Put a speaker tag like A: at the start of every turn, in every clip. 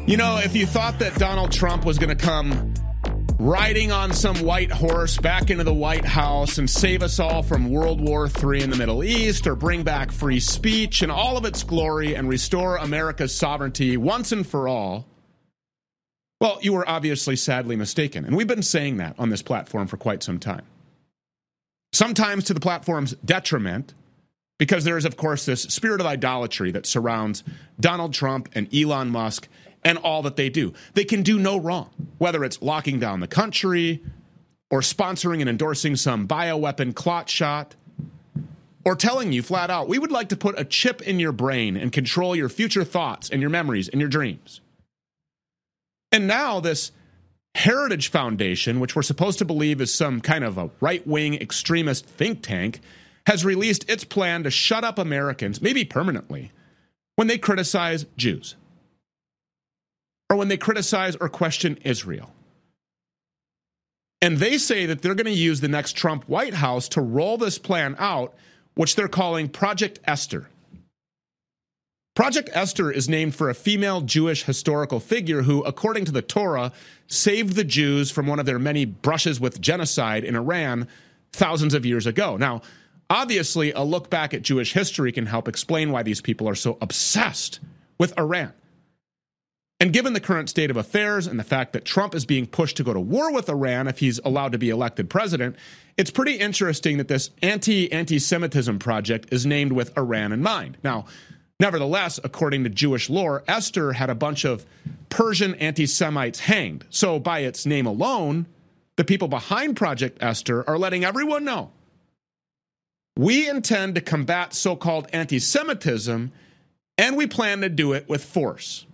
A: You know, if you thought that Donald Trump was going to come riding on some white horse back into the White House and save us all from World War III in the Middle East, or bring back free speech and all of its glory and restore America's sovereignty once and for all, well, you were obviously sadly mistaken. And we've been saying that on this platform for quite some time. Sometimes to the platform's detriment, because there is, of course, this spirit of idolatry that surrounds Donald Trump and Elon Musk and all that they do. They can do no wrong, whether it's locking down the country or sponsoring and endorsing some bioweapon clot shot, or telling you flat out, we would like to put a chip in your brain and control your future thoughts and your memories and your dreams. And now this Heritage Foundation, which we're supposed to believe is some kind of a right-wing extremist think tank, has released its plan to shut up Americans, maybe permanently, when they criticize Jews, or when they criticize or question Israel. And they say that they're going to use the next Trump White House to roll this plan out, which they're calling Project Esther. Project Esther is named for a female Jewish historical figure who, according to the Torah, saved the Jews from one of their many brushes with genocide in Iran thousands of years ago. Now, obviously, a look back at Jewish history can help explain why these people are so obsessed with Iran. And given the current state of affairs and the fact that Trump is being pushed to go to war with Iran if he's allowed to be elected president, it's pretty interesting that this anti-Semitism project is named with Iran in mind. Now, nevertheless, according to Jewish lore, Esther had a bunch of Persian anti-Semites hanged. So by its name alone, the people behind Project Esther are letting everyone know, we intend to combat so-called anti-Semitism, and we plan to do it with force.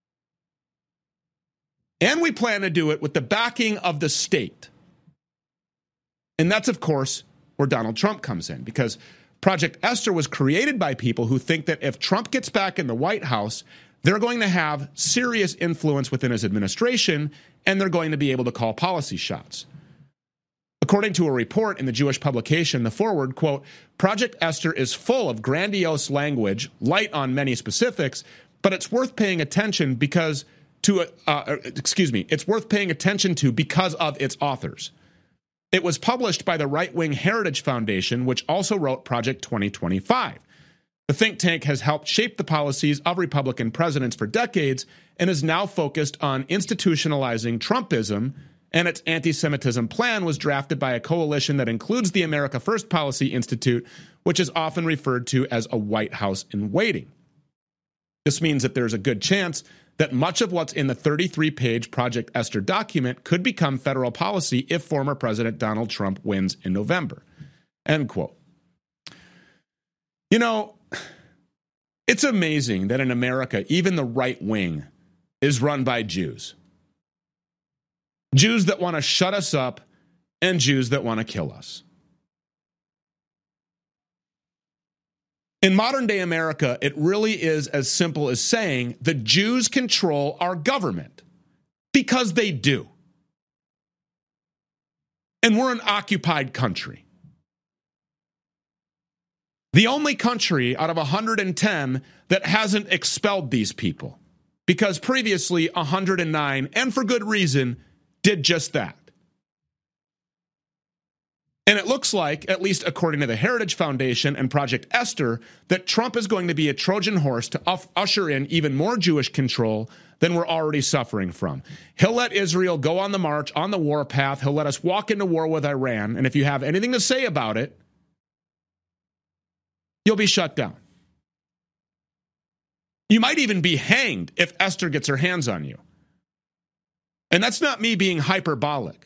A: And we plan to do it with the backing of the state. And that's, of course, where Donald Trump comes in, because Project Esther was created by people who think that if Trump gets back in the White House, they're going to have serious influence within his administration, and they're going to be able to call policy shots. According to a report in the Jewish publication The Forward, quote, Project Esther is full of grandiose language, light on many specifics, but it's worth paying attention because it's worth paying attention to because of its authors. It was published by the right-wing Heritage Foundation, which also wrote Project 2025. The think tank has helped shape the policies of Republican presidents for decades and is now focused on institutionalizing Trumpism, and its anti-Semitism plan was drafted by a coalition that includes the America First Policy Institute, which is often referred to as a White House in waiting. This means that there's a good chance that much of what's in the 33-page Project Esther document could become federal policy if former President Donald Trump wins in November. End quote. You know, it's amazing that in America, even the right wing is run by Jews. Jews that want to shut us up and Jews that want to kill us. In modern-day America, it really is as simple as saying the Jews control our government, because they do. And we're an occupied country. The only country out of 110 that hasn't expelled these people, because previously 109, and for good reason, did just that. And it looks like, at least according to the Heritage Foundation and Project Esther, that Trump is going to be a Trojan horse to usher in even more Jewish control than we're already suffering from. He'll let Israel go on the march, on the warpath. He'll let us walk into war with Iran. And if you have anything to say about it, you'll be shut down. You might even be hanged if Esther gets her hands on you. And that's not me being hyperbolic.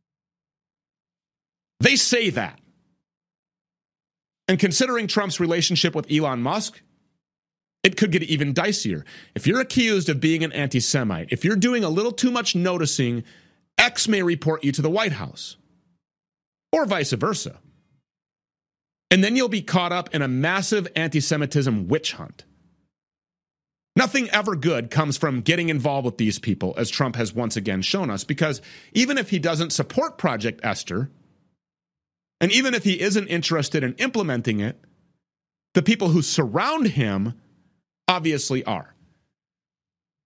A: They say that. And considering Trump's relationship with Elon Musk, it could get even dicier. If you're accused of being an anti-Semite, if you're doing a little too much noticing, X may report you to the White House. Or vice versa. And then you'll be caught up in a massive anti-Semitism witch hunt. Nothing ever good comes from getting involved with these people, as Trump has once again shown us, because even if he doesn't support Project Esther, and even if he isn't interested in implementing it, the people who surround him obviously are.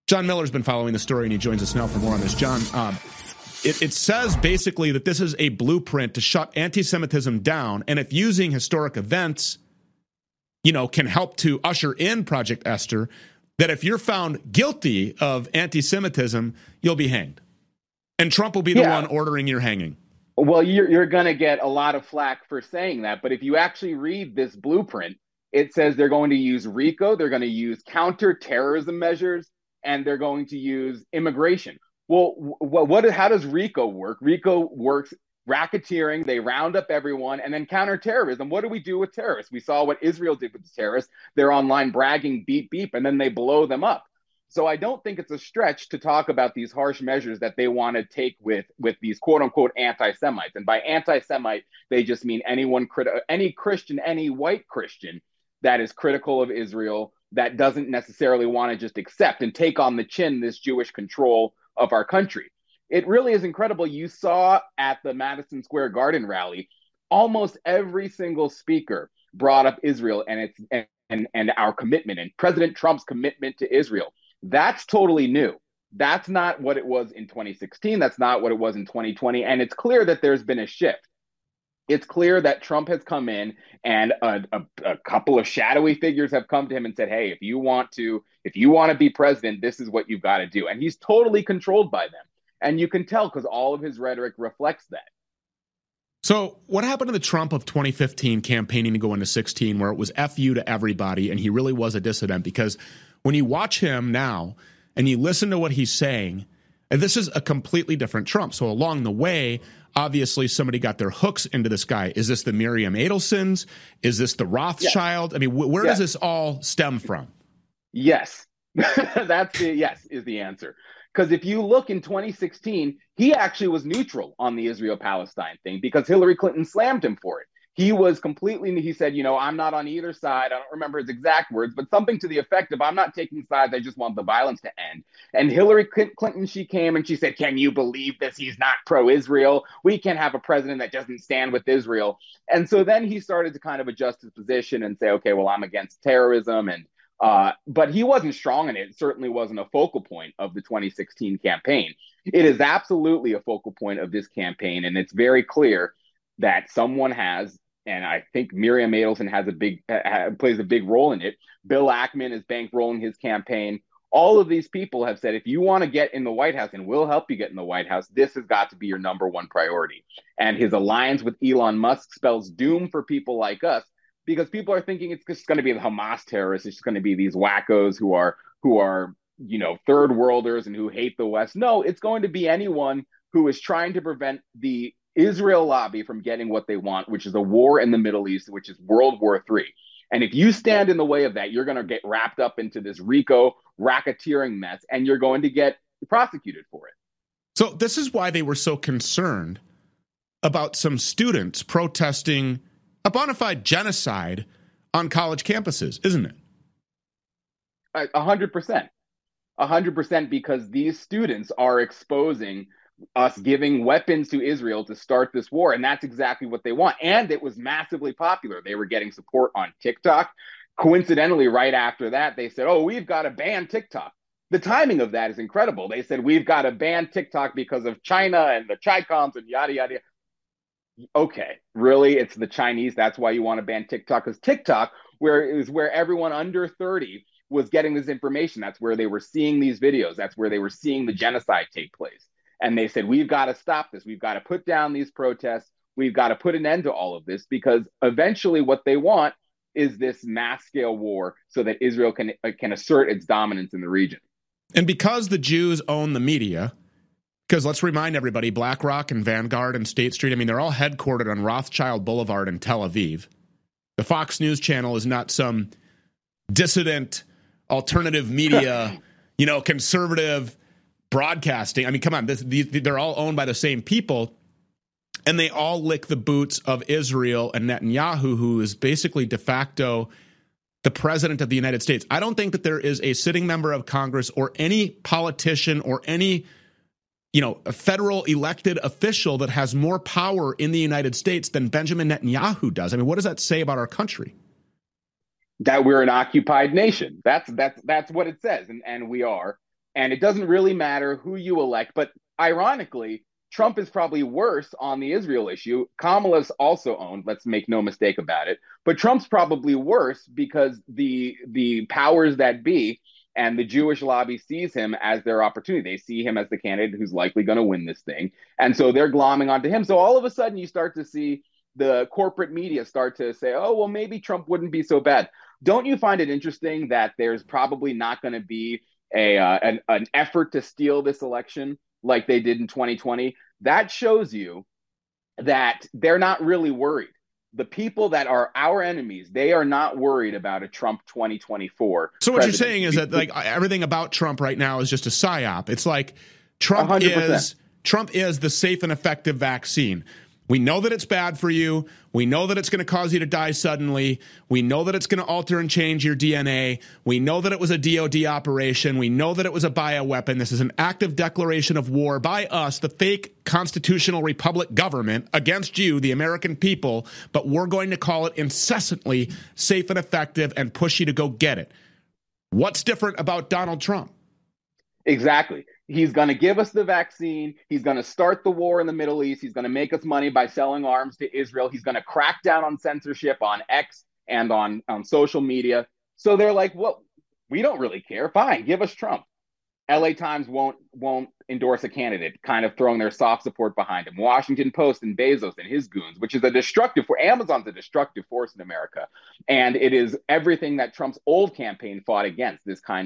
A: John Miller's been following the story, and he joins us now for more on this. John, it says basically that this is a blueprint to shut anti-Semitism down, and if using historic events, can help to usher in Project Esther, that if you're found guilty of anti-Semitism, you'll be hanged. And Trump will be the one ordering your hanging.
B: Well, you're going to get a lot of flack for saying that. But if you actually read this blueprint, it says they're going to use RICO, they're going to use counterterrorism measures, and they're going to use immigration. Well, how does RICO work? RICO works racketeering. They round up everyone, and then counterterrorism. What do we do with terrorists? We saw what Israel did with the terrorists. They're online bragging, beep, beep, and then they blow them up. So I don't think it's a stretch to talk about these harsh measures that they want to take with these quote unquote anti-Semites. And by anti-Semite, they just mean any Christian, any white Christian that is critical of Israel, that doesn't necessarily want to just accept and take on the chin this Jewish control of our country. It really is incredible. You saw at the Madison Square Garden rally, almost every single speaker brought up Israel and our commitment and President Trump's commitment to Israel. That's totally new. That's not what it was in 2016. That's not what it was in 2020. And it's clear that there's been a shift. It's clear that Trump has come in and a couple of shadowy figures have come to him and said, hey, if you want to be president, this is what you've got to do. And he's totally controlled by them. And you can tell because all of his rhetoric reflects that.
A: So what happened to the Trump of 2015 campaigning to go into 16, where it was F you to everybody, and he really was a dissident? Because when you watch him now and you listen to what he's saying, and this is a completely different Trump. So along the way, obviously somebody got their hooks into this guy. Is this the Miriam Adelsons? Is this the Rothschild? Yeah. I mean, where does this all stem from?
B: Yes. Yes is the answer. Because if you look in 2016, he actually was neutral on the Israel-Palestine thing because Hillary Clinton slammed him for it. He said, I'm not on either side. I don't remember his exact words, but something to the effect of, I'm not taking sides. I just want the violence to end. And Hillary Clinton, she came and she said, can you believe this? He's not pro-Israel. We can't have a president that doesn't stand with Israel. And so then he started to kind of adjust his position and say, okay, well, I'm against terrorism. But he wasn't strong in it. It certainly wasn't a focal point of the 2016 campaign. It is absolutely a focal point of this campaign. And it's very clear that someone has, and I think Miriam Adelson plays a big role in it. Bill Ackman is bankrolling his campaign. All of these people have said, if you want to get in the White House, and we'll help you get in the White House, this has got to be your number one priority. And his alliance with Elon Musk spells doom for people like us, because people are thinking it's just going to be the Hamas terrorists. It's just going to be these wackos who are third worlders and who hate the West. No, it's going to be anyone who is trying to prevent the Israel lobby from getting what they want, which is a war in the Middle East, which is World War III. And if you stand in the way of that, you're going to get wrapped up into this RICO racketeering mess, and you're going to get prosecuted for it.
A: So this is why they were so concerned about some students protesting a bona fide genocide on college campuses, isn't it?
B: 100%. 100%, because these students are exposing us giving weapons to Israel to start this war. And that's exactly what they want. And it was massively popular. They were getting support on TikTok. Coincidentally, right after that, they said, oh, we've got to ban TikTok. The timing of that is incredible. They said, we've got to ban TikTok because of China and the Chicoms and yada, yada. Okay, really? It's the Chinese. That's why you want to ban TikTok? Because TikTok, where everyone under 30 was getting this information. That's where they were seeing these videos. That's where they were seeing the genocide take place. And they said, we've got to stop this. We've got to put down these protests. We've got to put an end to all of this, because eventually what they want is this mass scale war so that Israel can assert its dominance in the region.
A: And because the Jews own the media, because let's remind everybody, BlackRock and Vanguard and State Street, I mean, they're all headquartered on Rothschild Boulevard in Tel Aviv. The Fox News channel is not some dissident alternative media, conservative broadcasting. I mean, come on, they're all owned by the same people, and they all lick the boots of Israel and Netanyahu, who is basically de facto the president of the United States. I don't think that there is a sitting member of Congress or any politician or any, a federal elected official that has more power in the United States than Benjamin Netanyahu does. I mean, what does that say about our country?
B: That we're an occupied nation. That's what it says, and we are. And it doesn't really matter who you elect. But ironically, Trump is probably worse on the Israel issue. Kamala's also owned, let's make no mistake about it. But Trump's probably worse because the powers that be and the Jewish lobby sees him as their opportunity. They see him as the candidate who's likely going to win this thing. And so they're glomming onto him. So all of a sudden you start to see the corporate media start to say, oh, well, maybe Trump wouldn't be so bad. Don't you find it interesting that there's probably not going to be an effort to steal this election like they did in 2020? That shows you that they're not really worried. The people that are our enemies, they are not worried about a Trump 2024.
A: So what you're saying is that like everything about Trump right now is just a psyop. It's like Trump 100%. is the safe and effective vaccine. We know that it's bad for you. We know that it's going to cause you to die suddenly. We know that it's going to alter and change your DNA. We know that it was a DOD operation. We know that it was a bioweapon. This is an active declaration of war by us, the fake constitutional republic government, against you, the American people, but we're going to call it incessantly safe and effective and push you to go get it. What's different about Donald Trump?
B: Exactly. He's going to give us the vaccine. He's going to start the war in the Middle East. He's going to make us money by selling arms to Israel. He's going to crack down on censorship on X and on social media. So they're like, well, we don't really care. Fine, give us Trump. LA Times won't endorse a candidate, kind of throwing their soft support behind him. Washington Post and Bezos and his goons, which is a destructive force. Amazon's a destructive force in America. And it is everything that Trump's old campaign fought against,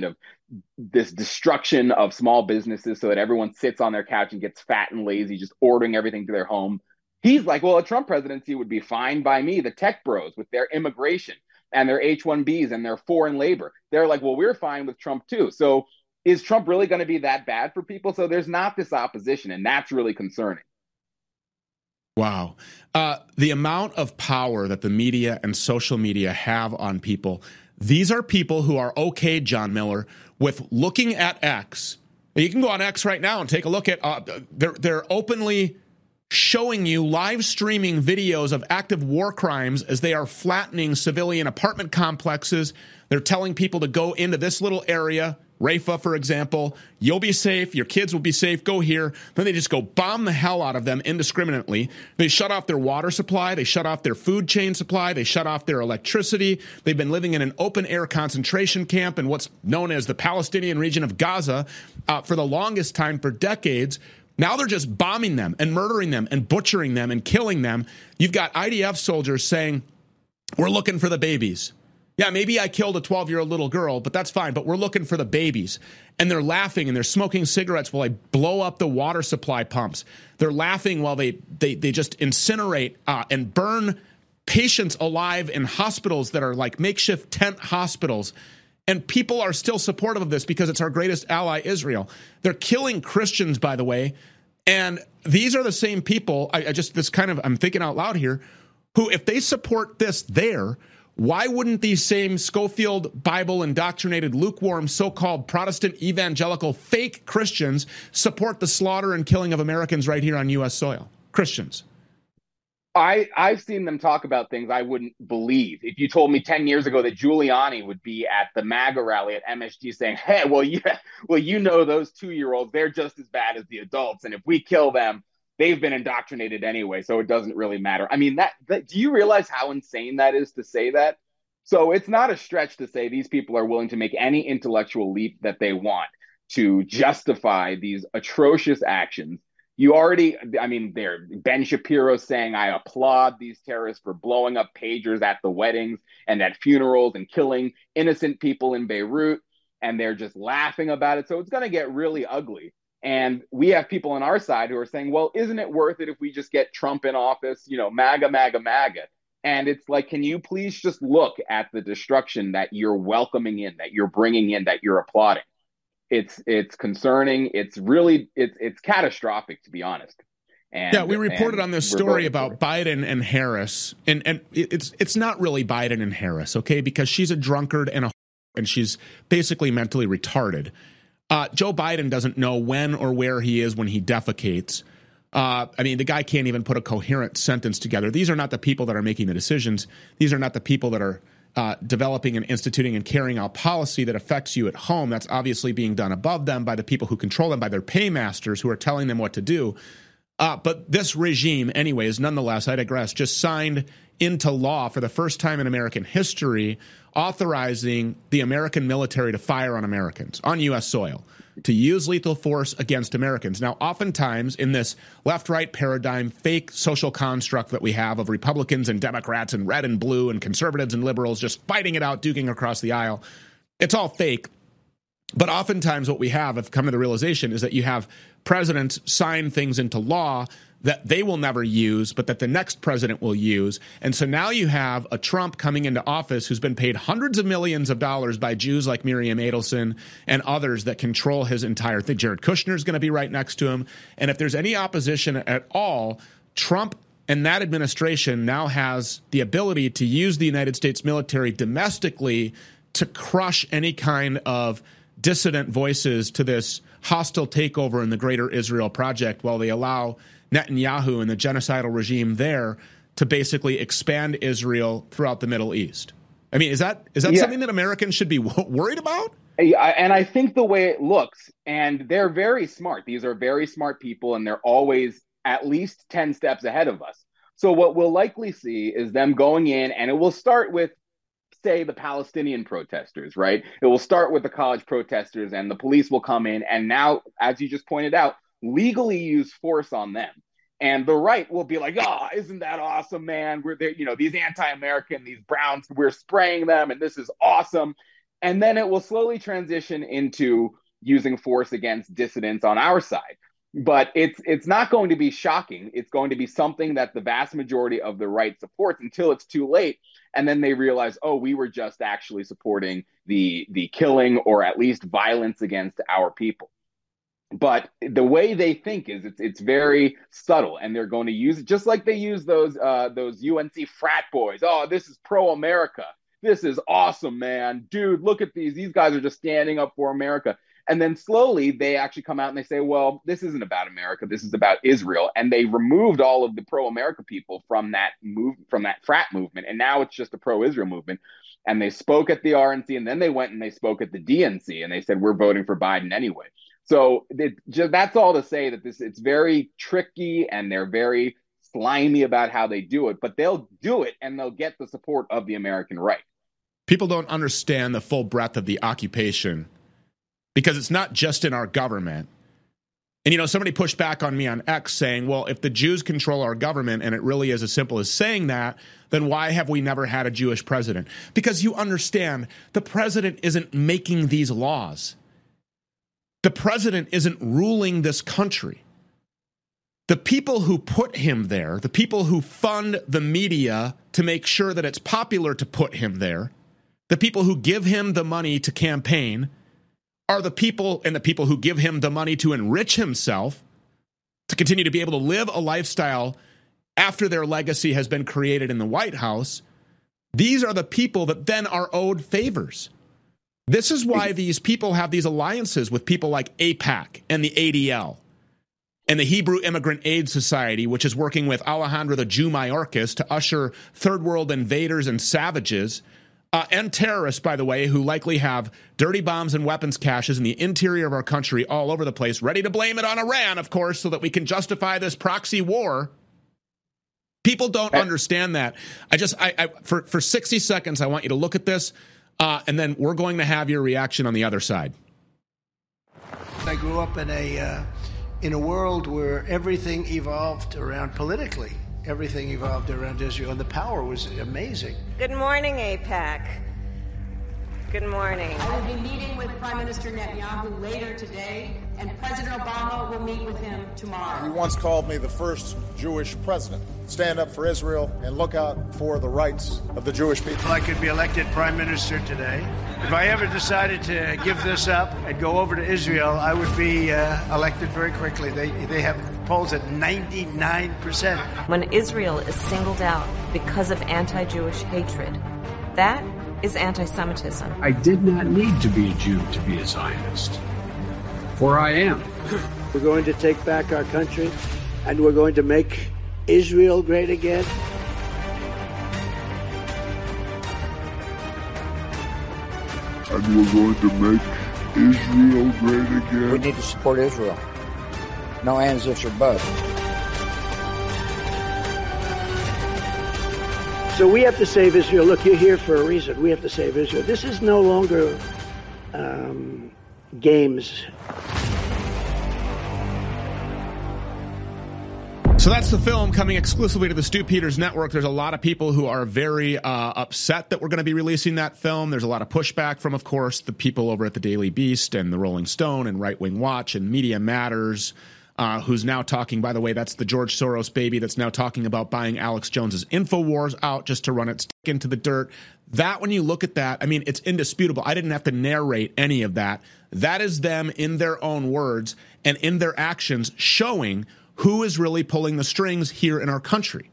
B: this destruction of small businesses so that everyone sits on their couch and gets fat and lazy, just ordering everything to their home. He's like, well, a Trump presidency would be fine by me. The tech bros with their immigration and their H-1Bs and their foreign labor. They're like, well, we're fine with Trump too. So is Trump really going to be that bad for people? So there's not this opposition, and that's really concerning.
A: Wow. The amount of power that the media and social media have on people, these are people who are okay, John Miller, with looking at X. You can go on X right now and take a look at, they're openly showing you live streaming videos of active war crimes as they are flattening civilian apartment complexes. They're telling people to go into this little area, Rafah, for example. You'll be safe. Your kids will be safe. Go here. Then they just go bomb the hell out of them indiscriminately. They shut off their water supply. They shut off their food chain supply. They shut off their electricity. They've been living in an open-air concentration camp in what's known as the Palestinian region of Gaza for the longest time, for decades. Now they're just bombing them and murdering them and butchering them and killing them. You've got IDF soldiers saying, we're looking for the babies. Yeah, maybe I killed a 12-year-old little girl, but that's fine. But we're looking for the babies. And they're laughing and they're smoking cigarettes while they blow up the water supply pumps. They're laughing while they just incinerate and burn patients alive in hospitals that are like makeshift tent hospitals. And people are still supportive of this because it's our greatest ally, Israel. They're killing Christians, by the way. And these are the same people, I'm thinking out loud here, who, if they support this there, why wouldn't these same Schofield Bible indoctrinated, lukewarm, so-called Protestant evangelical fake Christians support the slaughter and killing of Americans right here on U.S. soil? Christians.
B: I've seen them talk about things I wouldn't believe. If you told me 10 years ago that Giuliani would be at the MAGA rally at MSG saying, hey, you know those 2-year-olds, they're just as bad as the adults. And if we kill them, they've been indoctrinated anyway, so it doesn't really matter. I mean, do you realize how insane that is to say that? So it's not a stretch to say these people are willing to make any intellectual leap that they want to justify these atrocious actions. They're Ben Shapiro saying, I applaud these terrorists for blowing up pagers at the weddings and at funerals and killing innocent people in Beirut. And they're just laughing about it. So it's going to get really ugly. And we have people on our side who are saying, well, isn't it worth it if we just get Trump in office? MAGA, MAGA, MAGA. And it's like, can you please just look at the destruction that you're welcoming in, that you're bringing in, that you're applauding? It's concerning. It's really, it's catastrophic, to be honest. And,
A: we reported on this story about Biden and Harris, and it's not really Biden and Harris, okay, because she's a drunkard and she's basically mentally retarded. Joe Biden doesn't know when or where he is when he defecates. The guy can't even put a coherent sentence together. These are not the people that are making the decisions. These are not the people that are developing and instituting and carrying out policy that affects you at home. That's obviously being done above them by the people who control them, by their paymasters who are telling them what to do. But this regime, anyways, nonetheless, I digress, just signed into law for the first time in American history, authorizing the American military to fire on Americans on U.S. soil, to use lethal force against Americans. Now, oftentimes in this left-right paradigm, fake social construct that we have of Republicans and Democrats and red and blue and conservatives and liberals just fighting it out, duking across the aisle, it's all fake. But oftentimes what we have come to the realization is that you have presidents sign things into law that they will never use, but that the next president will use. And so now you have a Trump coming into office who's been paid hundreds of millions of dollars by Jews like Miriam Adelson and others that control his entire thing. Jared Kushner is going to be right next to him. And if there's any opposition at all, Trump and that administration now has the ability to use the United States military domestically to crush any kind of dissident voices to this hostile takeover in the Greater Israel Project, while they allow Netanyahu and the genocidal regime there to basically expand Israel throughout the Middle East. I mean, is that something that Americans should be worried about?
B: And I think the way it looks, and they're very smart. These are very smart people, and they're always at least 10 steps ahead of us. So what we'll likely see is them going in, and it will start with, say, the Palestinian protesters, right? It will start with the college protesters, and the police will come in, and now, as you just pointed out, legally use force on them. And the right will be like, oh, isn't that awesome, man? We're there, these anti-American, these Browns, we're spraying them, and this is awesome. And then it will slowly transition into using force against dissidents on our side. But it's not going to be shocking. It's going to be something that the vast majority of the right supports until it's too late. And then they realize, oh, we were just actually supporting the killing or at least violence against our people. But the way they think is it's very subtle, and they're going to use it just like they use those UNC frat boys. Oh, this is pro-America. This is awesome, man. Dude, look at these. These guys are just standing up for America. And then slowly they actually come out and they say, well, this isn't about America. This is about Israel. And they removed all of the pro-America people from that frat movement. And now it's just a pro-Israel movement. And they spoke at the RNC, and then they went and they spoke at the DNC, and they said, we're voting for Biden anyway. So that's all to say that it's very tricky, and they're very slimy about how they do it, but they'll do it, and they'll get the support of the American right.
A: People don't understand the full breadth of the occupation, because it's not just in our government. And, somebody pushed back on me on X saying, well, if the Jews control our government, and it really is as simple as saying that, then why have we never had a Jewish president? Because you understand, the president isn't making these laws. The president isn't ruling this country. The people who put him there, the people who fund the media to make sure that it's popular to put him there, the people who give him the money to campaign, are the people, and the people who give him the money to enrich himself, to continue to be able to live a lifestyle after their legacy has been created in the White House. These are the people that then are owed favors. This is why these people have these alliances with people like AIPAC and the ADL and the Hebrew Immigrant Aid Society, which is working with Alejandro the Jew Mayorkas to usher third world invaders and savages and terrorists, by the way, who likely have dirty bombs and weapons caches in the interior of our country all over the place, ready to blame it on Iran, of course, so that we can justify this proxy war. People don't understand that. For 60 seconds, I want you to look at this, and then we're going to have your reaction on the other side.
C: I grew up in a world where everything evolved around politically. Everything evolved around Israel, and the power was amazing.
D: Good morning, AIPAC. Good morning.
E: I will be meeting with Prime Minister Netanyahu later today, and President Obama will meet with him tomorrow.
F: He once called me the first Jewish president. Stand up for Israel and look out for the rights of the Jewish people.
C: If I could be elected Prime Minister today, if I ever decided to give this up and go over to Israel, I would be elected very quickly. They have polls at 99%.
D: When Israel is singled out because of anti-Jewish hatred, that is anti-Semitism.
G: I did not need to be a Jew to be a Zionist, for I am.
H: We're going to take back our country, and we're going to make Israel great again.
I: and we're going to make Israel great again.
H: We need to support Israel. No ands, ifs, or buts. So we have to save Israel. Look, you're here for a reason. We have to save Israel. This is no longer games.
A: So that's the film coming exclusively to the Stu Peters Network. There's a lot of people who are very upset that we're going to be releasing that film. There's a lot of pushback from, of course, the people over at the Daily Beast and the Rolling Stone and Right Wing Watch and Media Matters, who's now talking, by the way, that's the George Soros baby that's now talking about buying Alex Jones's InfoWars out just to run its stick into the dirt. That, when you look at that, I mean, it's indisputable. I didn't have to narrate any of that. That is them in their own words and in their actions showing who is really pulling the strings here in our country.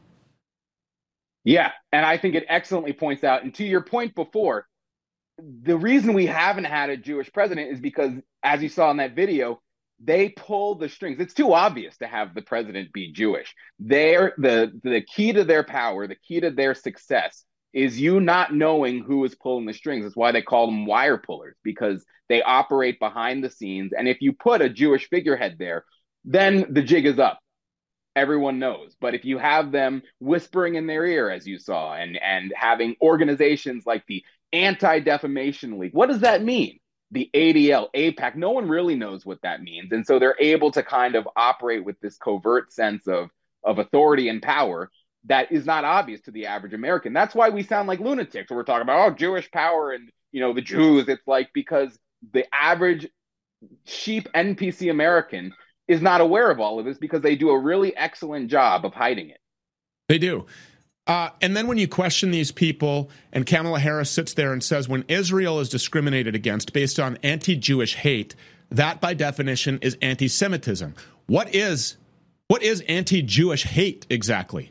B: Yeah, and I think it excellently points out, and to your point before, the reason we haven't had a Jewish president is because, as you saw in that video, they pull the strings. It's too obvious to have the president be Jewish. They're the key to their power, the key to their success is you not knowing who is pulling the strings. That's why they call them wire pullers, because they operate behind the scenes. And if you put a Jewish figurehead there, then the jig is up. Everyone knows. But if you have them whispering in their ear, as you saw, and having organizations like the Anti-Defamation League, what does that mean? The ADL, AIPAC, no one really knows what that means. And so they're able to kind of operate with this covert sense of authority and power that is not obvious to the average American. That's why we sound like lunatics when we're talking about, oh, Jewish power and, the Jews. It's like, because the average sheep NPC American is not aware of all of this because they do a really excellent job of hiding it.
A: They do. And then when you question these people, and Kamala Harris sits there and says, when Israel is discriminated against based on anti-Jewish hate, that by definition is anti-Semitism. What is anti-Jewish hate exactly?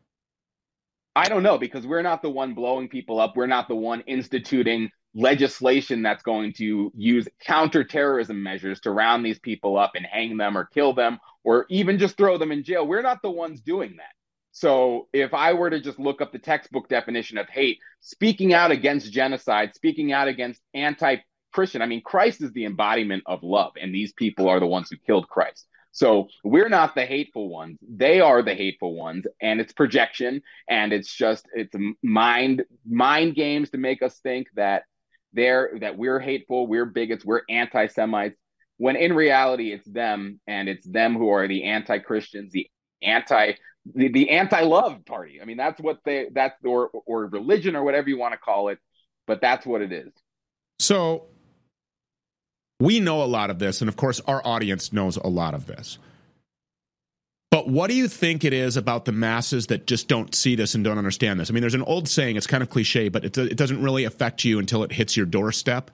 B: I don't know, because we're not the one blowing people up. We're not the one instituting legislation that's going to use counterterrorism measures to round these people up and hang them or kill them or even just throw them in jail. We're not the ones doing that. So if I were to just look up the textbook definition of hate, speaking out against genocide, speaking out against anti-Christian, I mean, Christ is the embodiment of love, and these people are the ones who killed Christ. So we're not the hateful ones. They are the hateful ones, and it's projection, and it's mind games to make us think that we're hateful, we're bigots, we're anti-Semites, when in reality it's them, and it's them who are the anti-Christians, the anti-love party. I mean, that's what or religion or whatever you want to call it, but that's what it is.
A: So we know a lot of this, and of course our audience knows a lot of this. But what do you think it is about the masses that just don't see this and don't understand this? I mean, there's an old saying, it's kind of cliche, but it doesn't really affect you until it hits your doorstep.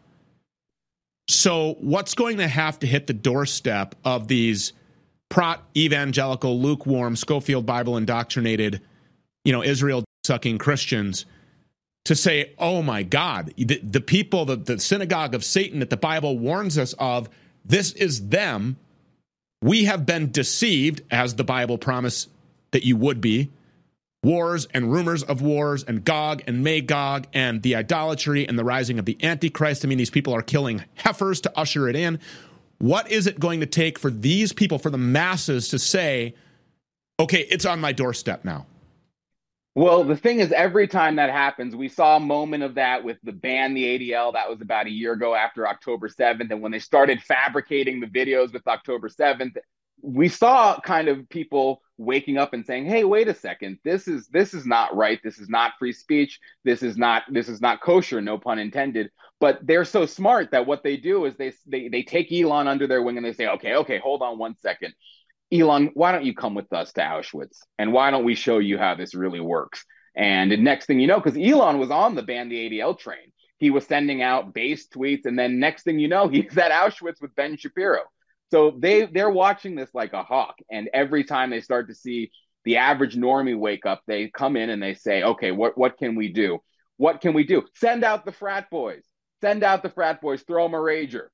A: So what's going to have to hit the doorstep of these evangelical, lukewarm, Schofield Bible indoctrinated, Israel sucking Christians to say, oh my God, the people, the synagogue of Satan that the Bible warns us of, this is them. We have been deceived, as the Bible promised that you would be. Wars and rumors of wars and Gog and Magog and the idolatry and the rising of the Antichrist. I mean, these people are killing heifers to usher it in. What is it going to take for these people, for the masses, to say, okay, it's on my doorstep now?
B: Well, the thing is, every time that happens, we saw a moment of that with the ban the ADL. That was about a year ago after October 7th. And when they started fabricating the videos with October 7th, we saw kind of people waking up and saying, hey, wait a second, this is not right. This is not free speech. This is not kosher, no pun intended. But they're so smart that what they do is they take Elon under their wing and they say, okay, hold on one second. Elon, why don't you come with us to Auschwitz? And why don't we show you how this really works? And the next thing you know, because Elon was on the ban the ADL train, he was sending out base tweets. And then next thing you know, he's at Auschwitz with Ben Shapiro. So they're watching this like a hawk. And every time they start to see the average normie wake up, they come in and they say, okay, what can we do? What can we do? Send out the frat boys. Send out the frat boys. Throw them a rager.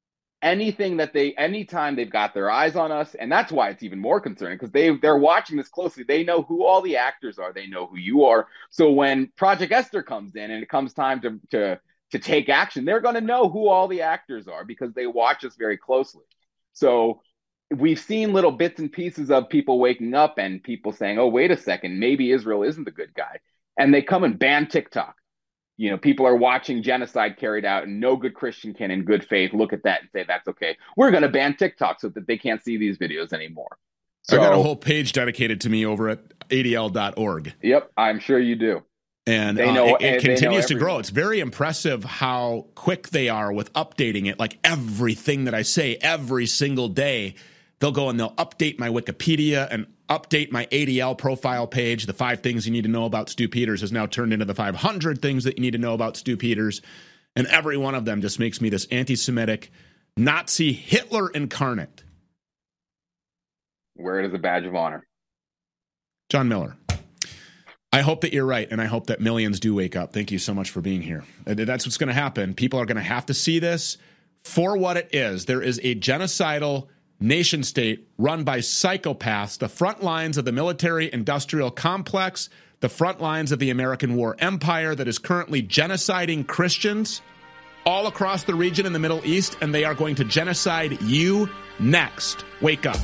B: Anytime they've got their eyes on us, and that's why it's even more concerning, because they're watching this closely. They know who all the actors are. They know who you are. So when Project Esther comes in and it comes time to to take action, they're going to know who all the actors are because they watch us very closely. So we've seen little bits and pieces of people waking up and people saying, oh, wait a second, maybe Israel isn't the good guy. And they come and ban TikTok. You know, people are watching genocide carried out, and no good Christian can in good faith look at that and say, that's okay. We're going to ban TikTok so that they can't see these videos anymore. So,
A: I got a whole page dedicated to me over at ADL.org.
B: Yep, I'm sure you do.
A: And it continues to grow. It's very impressive how quick they are with updating it. Like everything that I say every single day, they'll go and they'll update my Wikipedia and update my ADL profile page. The 5 things you need to know about Stu Peters has now turned into the 500 things that you need to know about Stu Peters. And every one of them just makes me this anti-Semitic Nazi Hitler incarnate.
B: Wear it as a badge of honor.
A: John Miller. I hope that you're right, and I hope that millions do wake up. Thank you so much for being here. That's what's going to happen. People are going to have to see this for what it is. There is a genocidal nation state run by psychopaths, the front lines of the military-industrial complex, the front lines of the American war empire that is currently genociding Christians all across the region in the Middle East, and they are going to genocide you next. Wake up.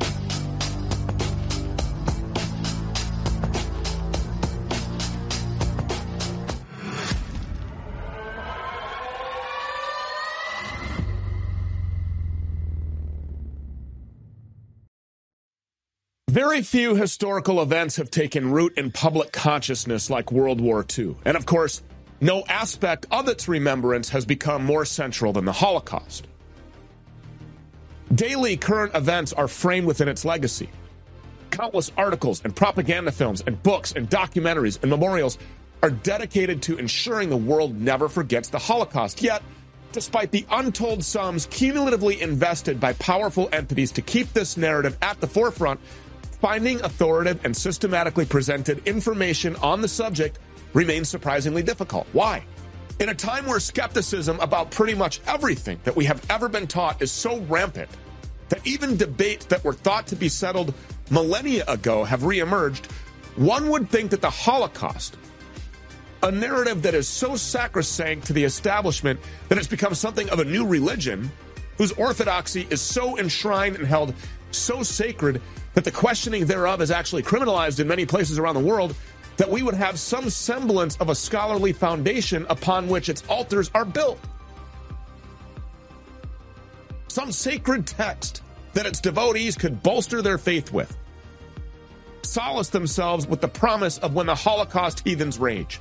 A: Very few historical events have taken root in public consciousness like World War II. And of course, no aspect of its remembrance has become more central than the Holocaust. Daily current events are framed within its legacy. Countless articles and propaganda films and books and documentaries and memorials are dedicated to ensuring the world never forgets the Holocaust. Yet, despite the untold sums cumulatively invested by powerful entities to keep this narrative at the forefront, finding authoritative and systematically presented information on the subject remains surprisingly difficult. Why? In a time where skepticism about pretty much everything that we have ever been taught is so rampant that even debates that were thought to be settled millennia ago have reemerged, one would think that the Holocaust, a narrative that is so sacrosanct to the establishment that it's become something of a new religion, whose orthodoxy is so enshrined and held so sacred that the questioning thereof is actually criminalized in many places around the world, that we would have some semblance of a scholarly foundation upon which its altars are built. Some sacred text that its devotees could bolster their faith with, solace themselves with the promise of when the Holocaust heathens rage.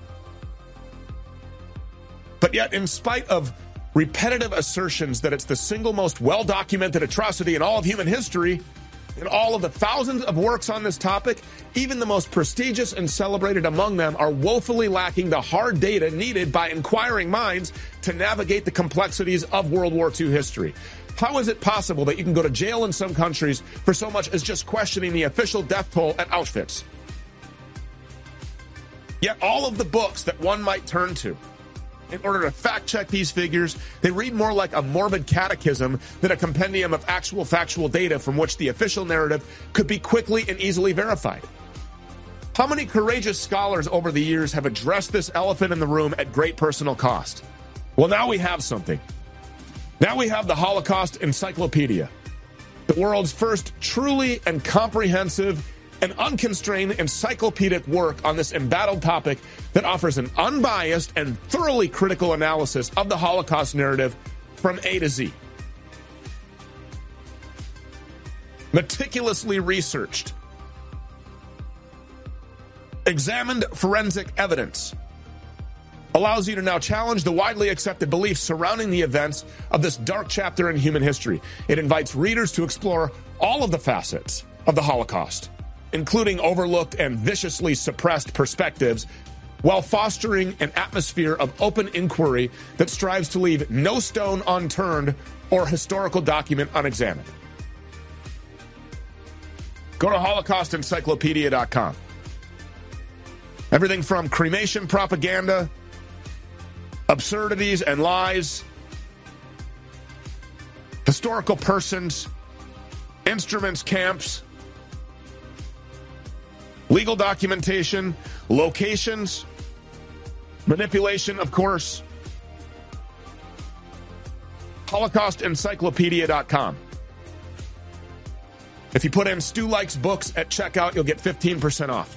A: But yet, in spite of repetitive assertions that it's the single most well-documented atrocity in all of human history, in all of the thousands of works on this topic, even the most prestigious and celebrated among them are woefully lacking the hard data needed by inquiring minds to navigate the complexities of World War II history. How is it possible that you can go to jail in some countries for so much as just questioning the official death toll at Auschwitz? Yet all of the books that one might turn to in order to fact-check these figures, they read more like a morbid catechism than a compendium of actual factual data from which the official narrative could be quickly and easily verified. How many courageous scholars over the years have addressed this elephant in the room at great personal cost? Well, now we have something. Now we have the Holocaust Encyclopedia, the world's first truly and comprehensive and unconstrained encyclopedic work on this embattled topic that offers an unbiased and thoroughly critical analysis of the Holocaust narrative from A to Z. Meticulously researched, examined forensic evidence allows you to now challenge the widely accepted beliefs surrounding the events of this dark chapter in human history. It invites readers to explore all of the facets of the Holocaust, including overlooked and viciously suppressed perspectives, while fostering an atmosphere of open inquiry that strives to leave no stone unturned or historical document unexamined. Go to HolocaustEncyclopedia.com. Everything from cremation propaganda, absurdities and lies, historical persons, instruments, camps, legal documentation, locations, manipulation, of course, HolocaustEncyclopedia.com. If you put in Stu Likes Books at checkout, you'll get 15% off.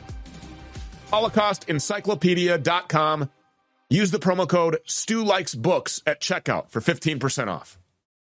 A: HolocaustEncyclopedia.com. Use the promo code Stu Likes Books at checkout for 15% off.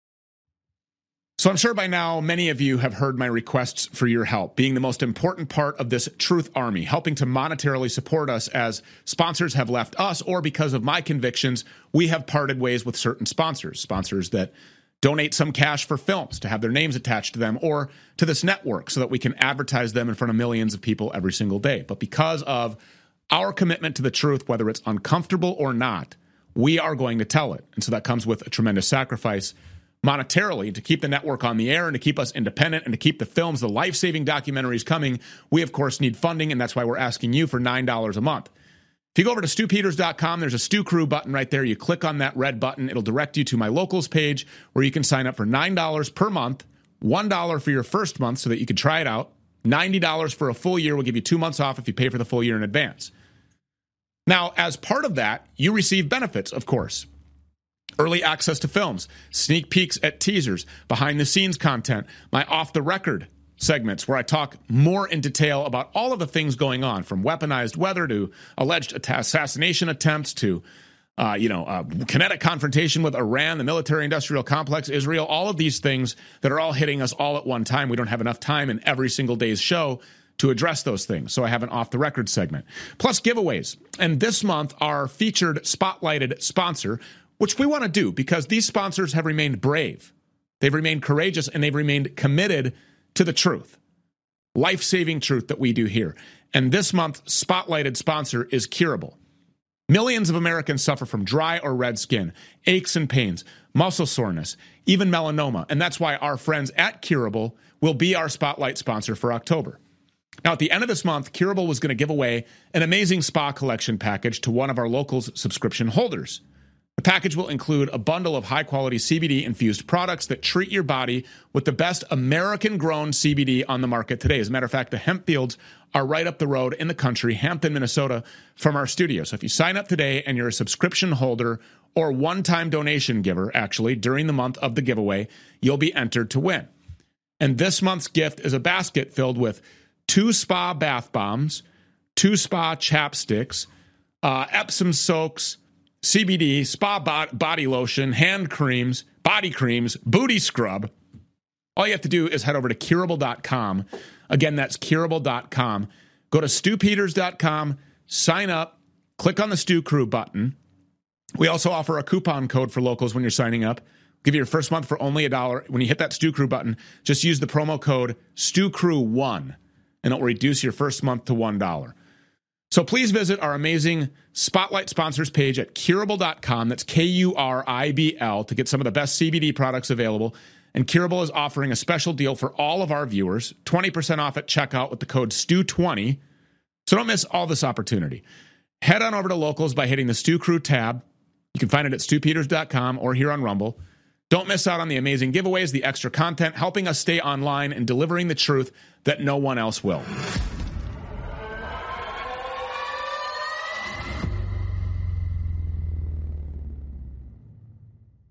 A: So I'm sure by now many of you have heard my requests for your help, being the most important part of this Truth Army, helping to monetarily support us as sponsors have left us, or because of my convictions, we have parted ways with certain sponsors that donate some cash for films to have their names attached to them, or to this network so that we can advertise them in front of millions of people every single day. But because of our commitment to the truth, whether it's uncomfortable or not, we are going to tell it. And so that comes with a tremendous sacrifice monetarily to keep the network on the air and to keep us independent and to keep the films, the life-saving documentaries coming. We, of course, need funding, and that's why we're asking you for $9 a month. If you go over to StuPeters.com, there's a Stu Crew button right there. You click on that red button. It'll direct you to my locals page where you can sign up for $9 per month, $1 for your first month so that you can try it out. $90 for a full year. We'll give you 2 months off if you pay for the full year in advance. Now, as part of that, you receive benefits, of course. Early access to films, sneak peeks at teasers, behind-the-scenes content, my off-the-record segments where I talk more in detail about all of the things going on, from weaponized weather to alleged assassination attempts to, kinetic confrontation with Iran, the military-industrial complex, Israel, all of these things that are all hitting us all at one time. We don't have enough time in every single day's show to address those things, so I have an off-the-record segment. Plus giveaways. And this month, our featured spotlighted sponsor, which we want to do because these sponsors have remained brave. They've remained courageous, and they've remained committed to the truth, life-saving truth that we do here. And this month's spotlighted sponsor is Curable. Millions of Americans suffer from dry or red skin, aches and pains, muscle soreness, even melanoma. And that's why our friends at Curable will be our spotlight sponsor for October. Now, at the end of this month, Curable was going to give away an amazing spa collection package to one of our locals subscription holders. The package will include a bundle of high-quality CBD-infused products that treat your body with the best American-grown CBD on the market today. As a matter of fact, the hemp fields are right up the road in the country, Hampton, Minnesota, from our studio. So if you sign up today and you're a subscription holder or one-time donation giver, actually, during the month of the giveaway, you'll be entered to win. And this month's gift is a basket filled with 2 spa bath bombs, 2 spa chapsticks, Epsom soaks, CBD, spa body lotion, hand creams, body creams, booty scrub. All you have to do is head over to Curable.com. Again, that's Curable.com. Go to StuPeters.com, sign up, click on the Stu Crew button. We also offer a coupon code for locals when you're signing up. Give you your first month for only $1. When you hit that Stu Crew button, just use the promo code StuCrew1, and it'll reduce your first month to $1. So please visit our amazing Spotlight sponsors page at Curable.com. That's Kuribl to get some of the best CBD products available. And Curable is offering a special deal for all of our viewers, 20% off at checkout with the code STU20. So don't miss all this opportunity. Head on over to Locals by hitting the Stu Crew tab. You can find it at StuPeters.com or here on Rumble. Don't miss out on the amazing giveaways, the extra content, helping us stay online and delivering the truth that no one else will.